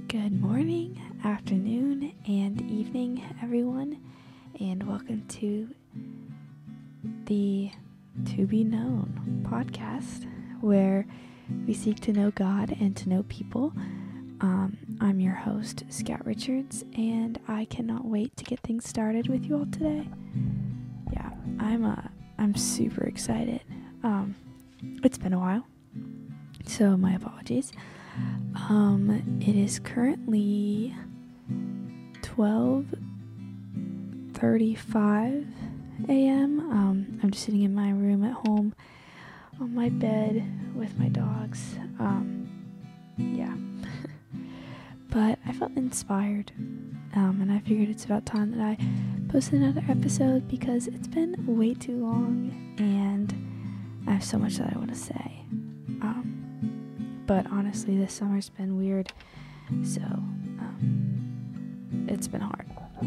Good morning, afternoon, and evening, everyone, and welcome to the To Be Known podcast, where we seek to know God and to know people. I'm your host, Scout Richards, and I cannot wait to get things started with you all today. Yeah, I'm super excited. It's been a while, so my apologies. It is currently 12:35 a.m. I'm just sitting in my room at home on my bed with my dogs. Yeah. But I felt inspired, and I figured it's about time that I post another episode because it's been way too long, and I have so much that I want to say. But honestly, this summer's been weird, so it's been hard.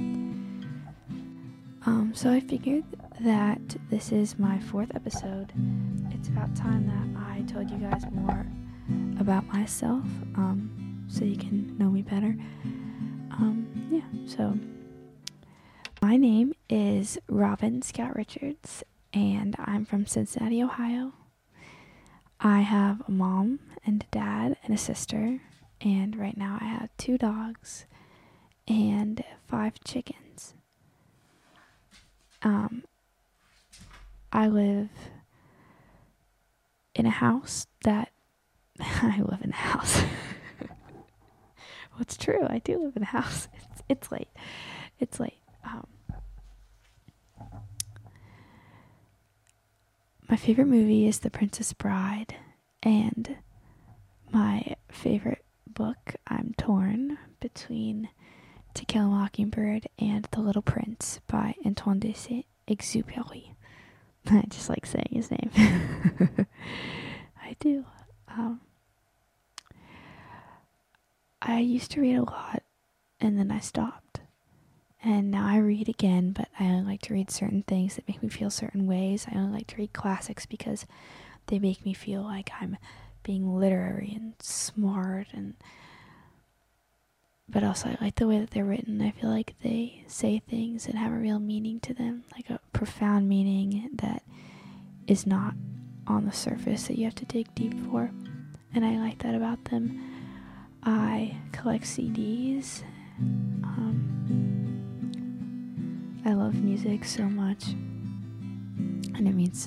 So I figured that this is my 4th episode. It's about time that I told you guys more about myself, so you can know me better. So my name is Robin Scout Richards, and I'm from Cincinnati, Ohio. I have a mom and a dad and a sister, and right now I have 2 dogs and 5 chickens. I live in a house that I live in a house. Well, it's true. I do live in a house. It's late. My favorite movie is The Princess Bride, and my favorite book, I'm torn between To Kill a Mockingbird and The Little Prince by Antoine de Saint-Exupéry. I just like saying his name. I do. I used to read a lot, and then I stopped. And now I read again, but I only like to read certain things that make me feel certain ways. I only like to read classics because they make me feel like I'm being literary and smart, but also I like the way that they're written. I feel like they say things that have a real meaning to them, like a profound meaning that is not on the surface that you have to dig deep for, and I like that about them. I collect CDs. I love music so much, and it means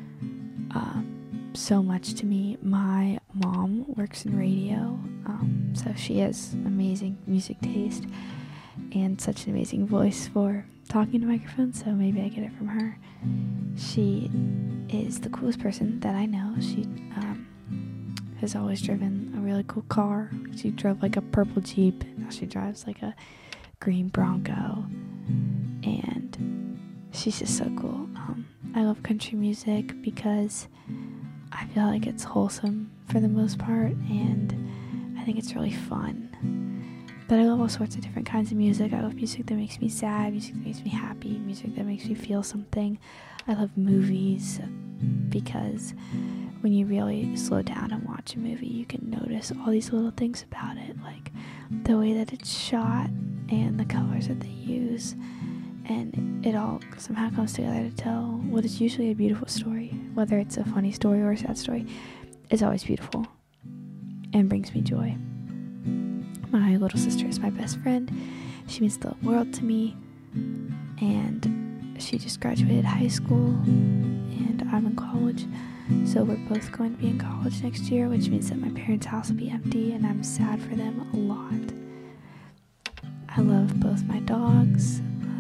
so much to me. My mom works in radio, so she has amazing music taste and such an amazing voice for talking to microphones, so maybe I get it from her. She is the coolest person that I know. She has always driven a really cool car. She drove like a purple Jeep, now she drives like a green Bronco, and she's just so cool. I love country music because I feel like it's wholesome for the most part, and I think it's really fun. But I love all sorts of different kinds of music. I love music that makes me sad, music that makes me happy, music that makes me feel something. I love movies because when you really slow down and watch a movie, you can notice all these little things about it, like the way that it's shot and the colors that they use, and it all somehow comes together to tell what is usually a beautiful story. Whether it's a funny story or a sad story, it's always beautiful and brings me joy. My little sister is my best friend. She means the world to me, and she just graduated high school, and I'm in college, so we're both going to be in college next year, which means that my parents' house will be empty, and I'm sad for them a lot. I love both my dogs.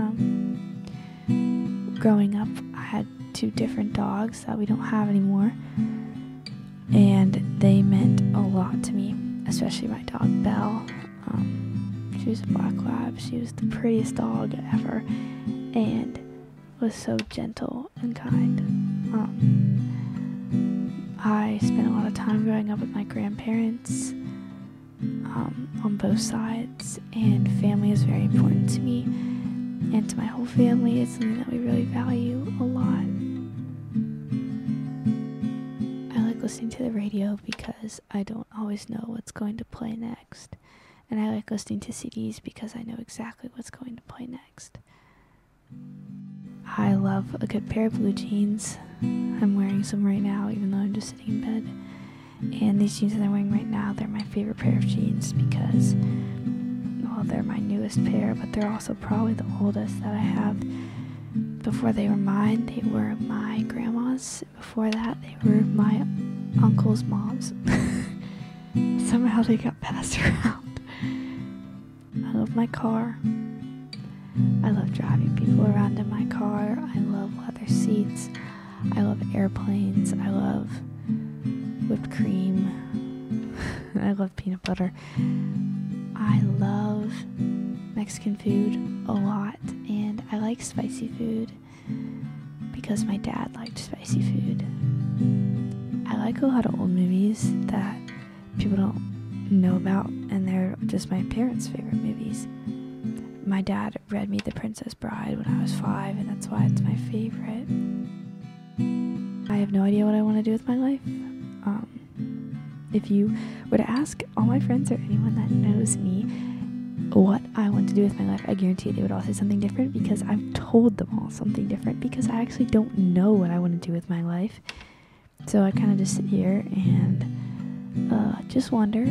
Growing up, I had 2 different dogs that we don't have anymore, and they meant a lot to me, especially my dog Belle. She was a black lab. She was the prettiest dog ever, and was so gentle and kind. I spent a lot of time growing up with my grandparents on both sides, and family is very important to me, and to my whole family. It's something that we really value a lot. I like listening to the radio because I don't always know what's going to play next, And I like listening to CDs because I know exactly what's going to play next. I love a good pair of blue jeans. I'm wearing some right now, even though I'm just sitting in bed. And these jeans that I'm wearing right now, they're my favorite pair of jeans because, well, they're my newest pair, but they're also probably the oldest that I have. Before they were mine, they were my grandma's. Before that, they were my uncle's mom's. Somehow they got passed around. I love my car. I love driving people around in my car. I love leather seats. I love airplanes. I love whipped cream. I love peanut butter. I love Mexican food a lot, and I like spicy food because my dad liked spicy food. I like a lot of old movies that people don't know about, and they're just my parents' favorite movies. My dad read me The Princess Bride when I was 5, and that's why it's my favorite. I have no idea what I want to do with my life. If you were to ask all my friends or anyone that knows me what I want to do with my life, I guarantee they would all say something different, because I've told them all something different, because I actually don't know what I want to do with my life. So I kind of just sit here and just wonder.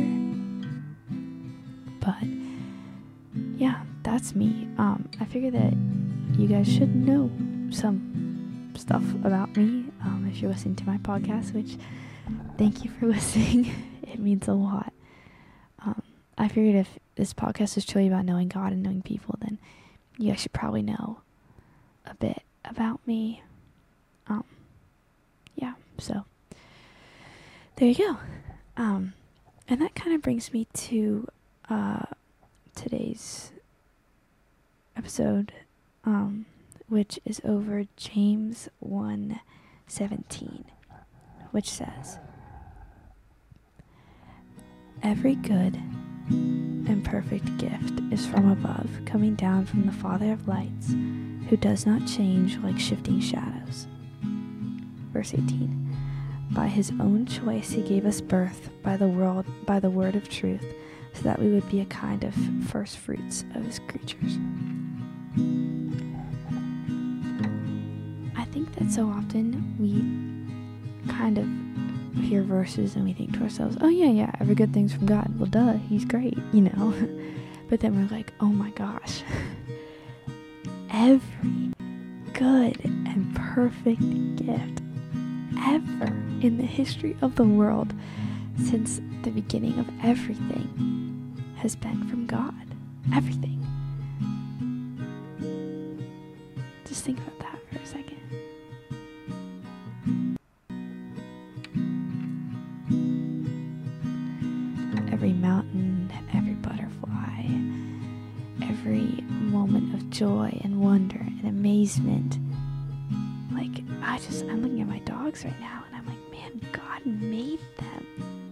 But yeah, that's me. I figure that you guys should know some stuff about me if you're listening to my podcast, which thank you for listening. It means a lot. I figured if this podcast is truly about knowing God and knowing people, then you guys should probably know a bit about me. Yeah, so there you go. And that kind of brings me to today's episode, which is over James 1:17, which says, "Every good and perfect gift is from above, coming down from the Father of lights, who does not change like shifting shadows." Verse 18, "By his own choice he gave us birth by the word of truth, so that we would be a kind of first fruits of his creatures." I think that so often we kind of hear verses and we think to ourselves, oh yeah, every good thing's from God. Well, duh, he's great, But then we're like, oh my gosh, every good and perfect gift ever in the history of the world since the beginning of everything has been from God. Everything. Just think about that for a second. Every mountain, every butterfly, every moment of joy and wonder and amazement. Like, I'm looking at my dogs right now and I'm like, man, God made them.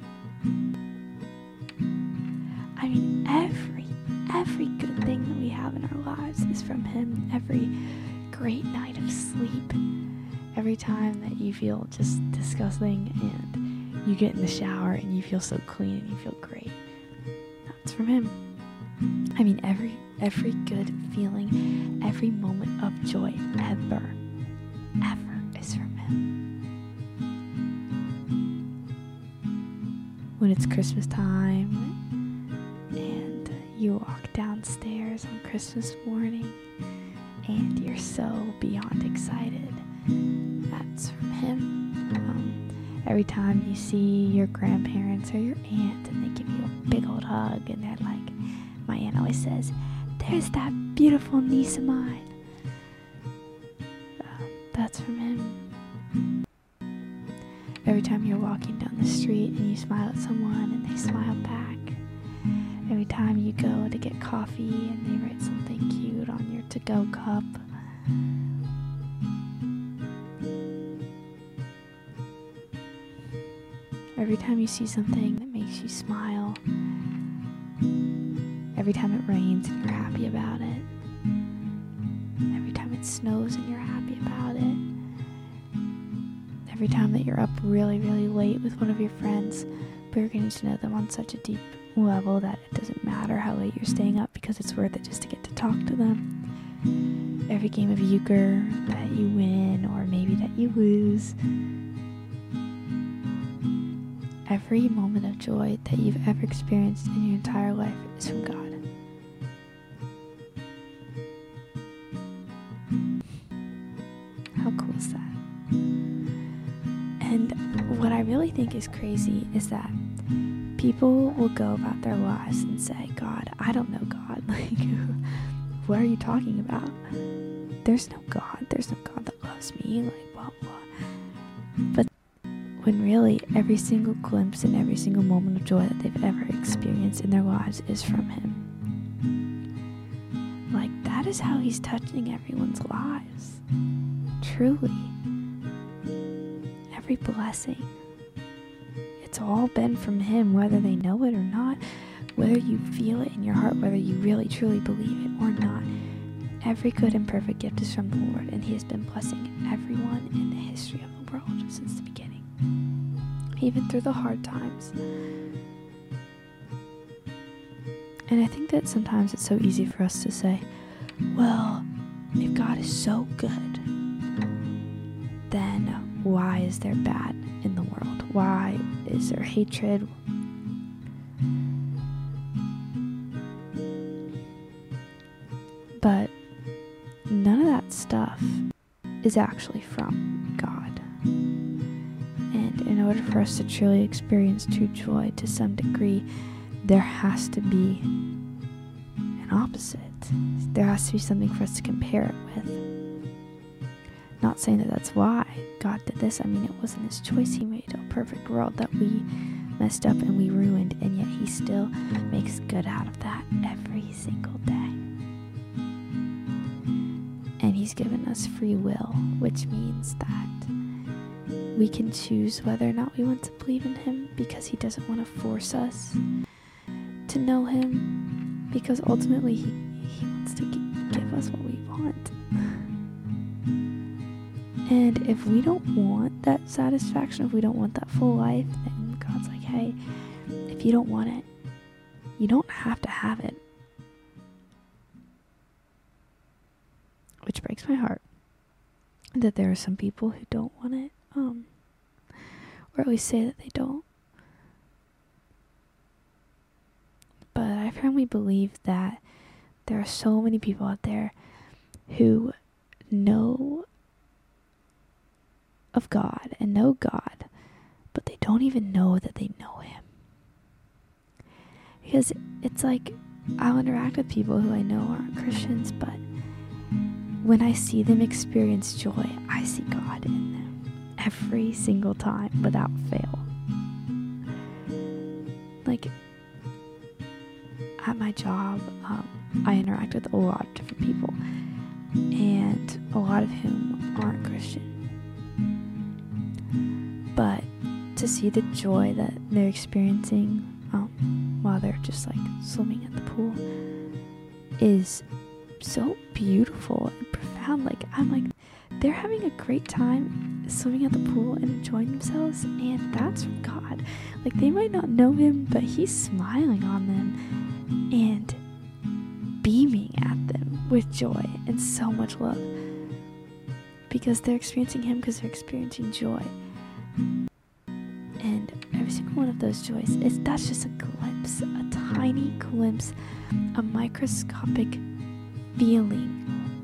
I mean, every good thing that we have in our lives is from him. Every great night of sleep, every time that you feel just disgusting and you get in the shower and you feel so clean and you feel great, that's from him. I mean, every good feeling, every moment of joy ever is from him. When it's Christmas time and you walk downstairs on Christmas morning and you're so beyond excited, that's from him. Every time you see your grandparents or your aunt and they give you a big old hug and they're like, my aunt always says, "There's that beautiful niece of mine." That's from him. Every time you're walking down the street and you smile at someone and they smile back. Every time you go to get coffee and they write something cute on your to-go cup. Every time you see something that makes you smile. Every time it rains and you're happy about it. Every time it snows and you're happy about it. Every time that you're up really, really late with one of your friends, but you're getting to know them on such a deep level that it doesn't matter how late you're staying up because it's worth it just to get to talk to them. Every game of euchre that you win or maybe that you lose. Every moment of joy that you've ever experienced in your entire life is from God. How cool is that? And what I really think is crazy is that people will go about their lives and say, God, I don't know God. Like, what are you talking about? There's no God. There's no God that loves me. Like, blah, blah. But when really every single glimpse and every single moment of joy that they've ever experienced in their lives is from Him. Like, that is how He's touching everyone's lives. Truly. Every blessing. It's all been from Him, whether they know it or not, whether you feel it in your heart, whether you really truly believe it or not. Every good and perfect gift is from the Lord, and He has been blessing everyone in the history of the world since the beginning. Even through the hard times. And I think that sometimes it's so easy for us to say, well, if God is so good, then why is there bad in the world? Why is there hatred? But none of that stuff is actually from God. And in order for us to truly experience true joy to some degree, there has to be an opposite. There has to be something for us to compare it with. Not saying that that's why God did this. I mean, it wasn't His choice. He made a perfect world that we messed up and we ruined, and yet He still makes good out of that every single day. And He's given us free will, which means that we can choose whether or not we want to believe in Him, because He doesn't want to force us to know Him, because ultimately He wants to give us what we want. And if we don't want that satisfaction, if we don't want that full life, then God's like, hey, if you don't want it, you don't have to have it. Which breaks my heart that there are some people who don't want it, or at least say that they don't. But I firmly believe that there are so many people out there who know of God and know God, but they don't even know that they know Him. Because it's like, I'll interact with people who I know aren't Christians, but when I see them experience joy, I see God in them every single time without fail. Like, at my job, I interact with a lot of different people, and a lot of whom aren't Christian. But to see the joy that they're experiencing while they're just like swimming at the pool is so beautiful and profound. Like, I'm like, they're having a great time swimming at the pool and enjoying themselves, and that's from God. Like, they might not know Him, but He's smiling on them and beaming at them with joy and so much love, because they're experiencing Him, because they're experiencing joy. And every single one of those joys, that's just a glimpse, a tiny glimpse, a microscopic feeling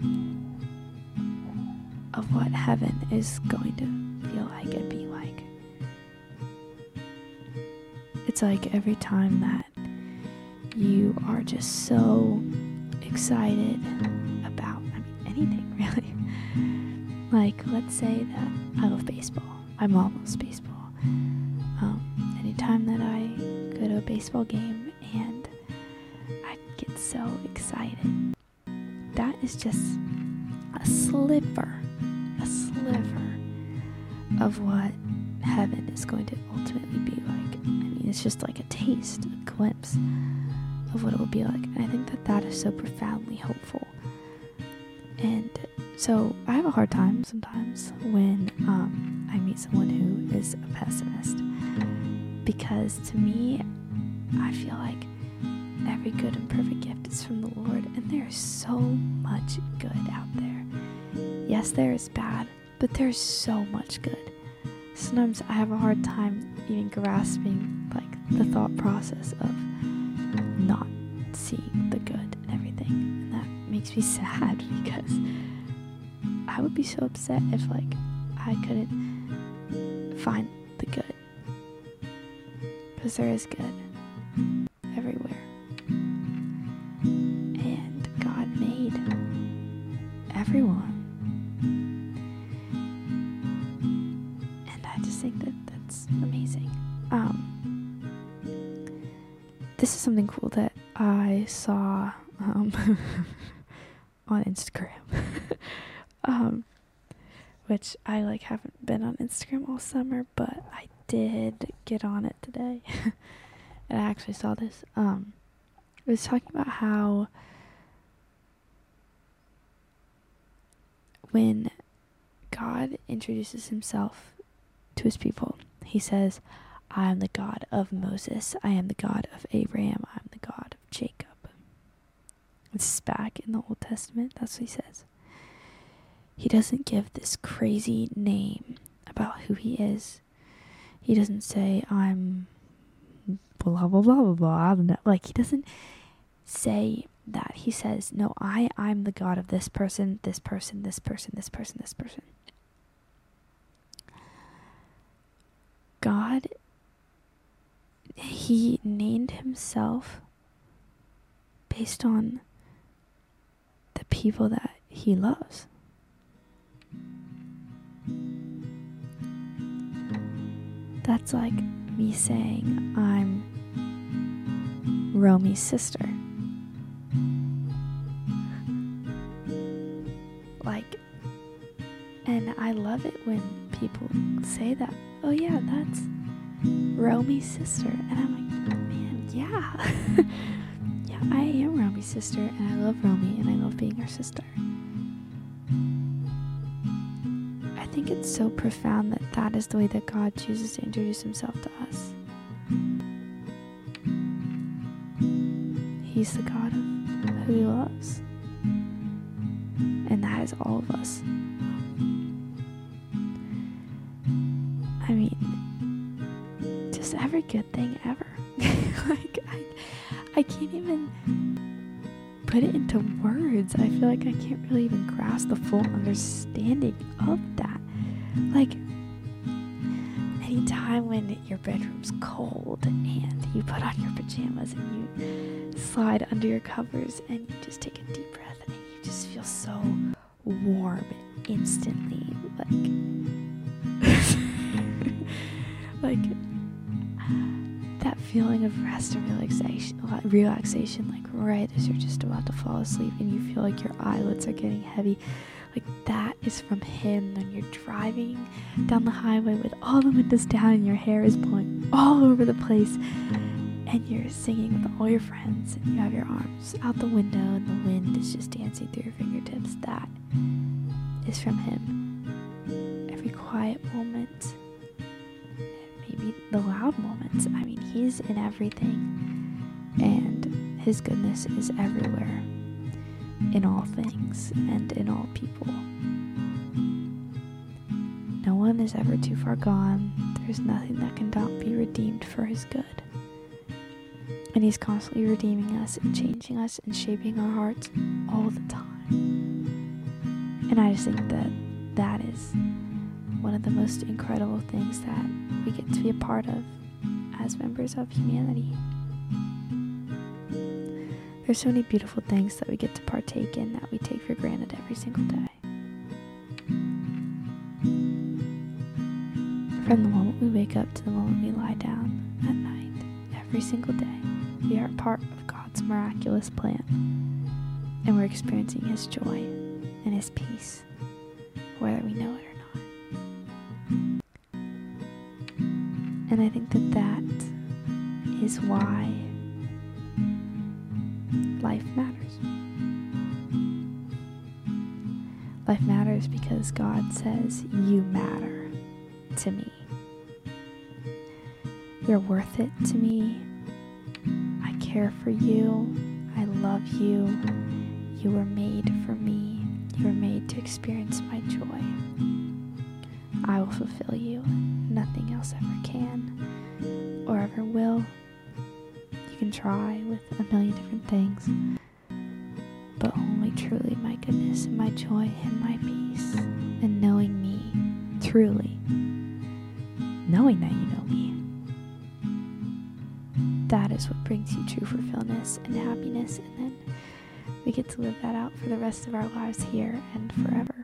of what heaven is going to feel like and be like. It's like every time that you are just so excited about, anything really. Like, let's say that I love baseball. My mom loves baseball. Anytime that I go to a baseball game and I get so excited, that is just a sliver of what heaven is going to ultimately be like. It's just like a taste, a glimpse of what it will be like. And I think that that is so profoundly hopeful. And so I have a hard time sometimes when I meet someone who is a pessimist, because to me, I feel like every good and perfect gift is from the Lord, and there is so much good out there. Yes, there is bad, but there's so much good. Sometimes I have a hard time even grasping like the thought process of not seeing the good in everything, and that makes me sad because I would be so upset if like I couldn't find the good, because there is good everywhere, and God made everyone, and I just think that that's amazing. This is something cool that I saw on Instagram, which I like haven't been on Instagram all summer, but I did get on it today. And I actually saw this. It was talking about how when God introduces himself to his people, he says, I am the God of Moses, I am the God of Abraham, I am the God of Jacob. This is back in the Old Testament, that's what he says. He doesn't give this crazy name about who he is. He doesn't say, I'm blah, blah, blah, blah, blah, I don't know. Like, he doesn't say that. He says, no, I'm the God of this person, this person, this person, this person, this person. God, he named himself based on the people that he loves. That's like me saying I'm Romy's sister. Like, and I love it when people say that. Oh yeah, that's Romy's sister. And I'm like, man, yeah. Yeah, I am Romy's sister, and I love Romy, and I love being her sister. I think it's so profound that that is the way that God chooses to introduce himself to us. He's the God of who he loves. And that is all of us. I mean, just every good thing ever. Like, I can't even put it into words. I feel like I can't really even grasp the full understanding of that. Like, anytime when your bedroom's cold and you put on your pajamas and you slide under your covers and you just take a deep breath and you just feel so warm instantly, like that feeling of rest and relaxation, like right as you're just about to fall asleep and you feel like your eyelids are getting heavy, like that is from him. When you're driving down the highway with all the windows down and your hair is blowing all over the place and you're singing with all your friends and you have your arms out the window and the wind is just dancing through your fingertips, that is from him. Every quiet moment, maybe the loud moments, I mean, he's in everything, and his goodness is everywhere, in all things and in all people. No one is ever too far gone. There's nothing that cannot be redeemed for his good. And he's constantly redeeming us and changing us and shaping our hearts all the time. And I just think that that is one of the most incredible things that we get to be a part of as members of humanity. There's so many beautiful things that we get to partake in that we take for granted every single day. From the moment we wake up to the moment we lie down at night, every single day, we are a part of God's miraculous plan, and we're experiencing his joy and his peace, whether we know it or not. And I think that that is why life matters. Life matters because God says, you matter to me. You're worth it to me. care for you. I love you. You were made for me. You were made to experience my joy. I will fulfill you. Nothing else ever can or ever will. You can try with a million different things, but only truly my goodness and my joy and my peace, and knowing me truly, knowing that you know me. That is what brings you true fulfillment and happiness, and then we get to live that out for the rest of our lives here and forever.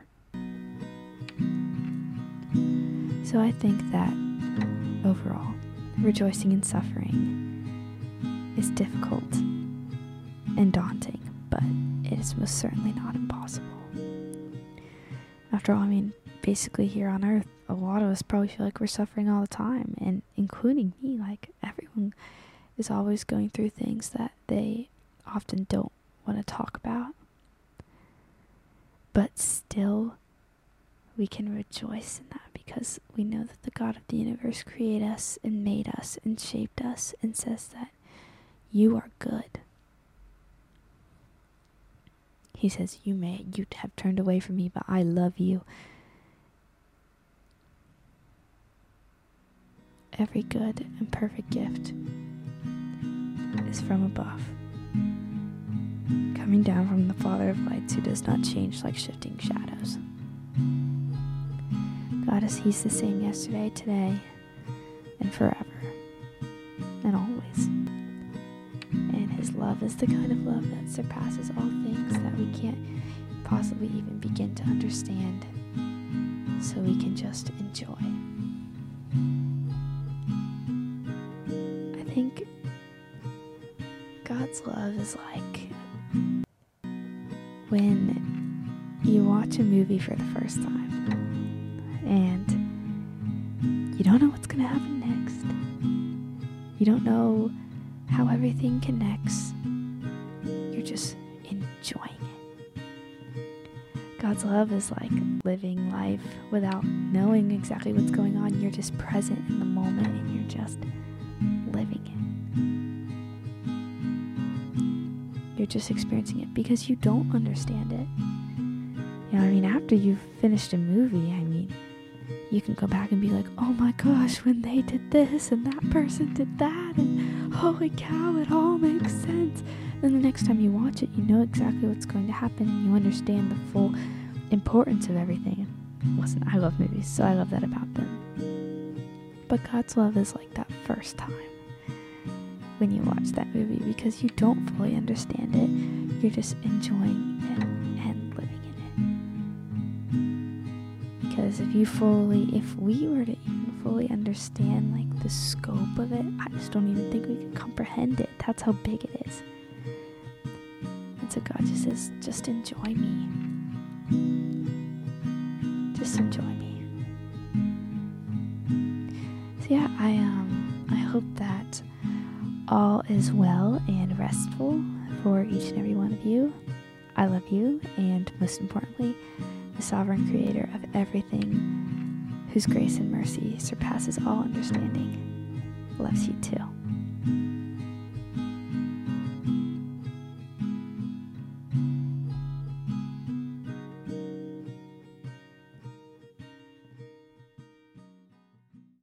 So I think that overall, rejoicing in suffering is difficult and daunting, but it is most certainly not impossible. After all, basically here on earth, a lot of us probably feel like we're suffering all the time, and including me. Like, everyone is always going through things that they often don't want to talk about. But still, we can rejoice in that because we know that the God of the universe created us and made us and shaped us and says that you are good. He says, you have turned away from me, but I love you. Every good and perfect gift is from above, coming down from the Father of lights, who does not change like shifting shadows. God is He's the same yesterday, today, and forever, and always. And His love is the kind of love that surpasses all things that we can't possibly even begin to understand, so we can just enjoy. I think God's love is like when you watch a movie for the first time and you don't know what's going to happen next. You don't know how everything connects. You're just enjoying it. God's love is like living life without knowing exactly what's going on. You're just present in the moment and you're just living it. You're just experiencing it because you don't understand it. After you've finished a movie, you can go back and be like, oh my gosh, when they did this and that person did that, and holy cow, it all makes sense. Then the next time you watch it, you know exactly what's going to happen and you understand the full importance of everything. Listen, I love movies, so I love that about them. But God's love is like that first time when you watch that movie, because you don't fully understand it. You're just enjoying it and living in it. Because if we were to even fully understand like the scope of it, I just don't even think we could comprehend it. That's how big it is. And so God just says, just enjoy me. Just enjoy me. So yeah, I hope that all is well and restful for each and every one of you. I love you, and most importantly, the sovereign creator of everything, whose grace and mercy surpasses all understanding, loves you too.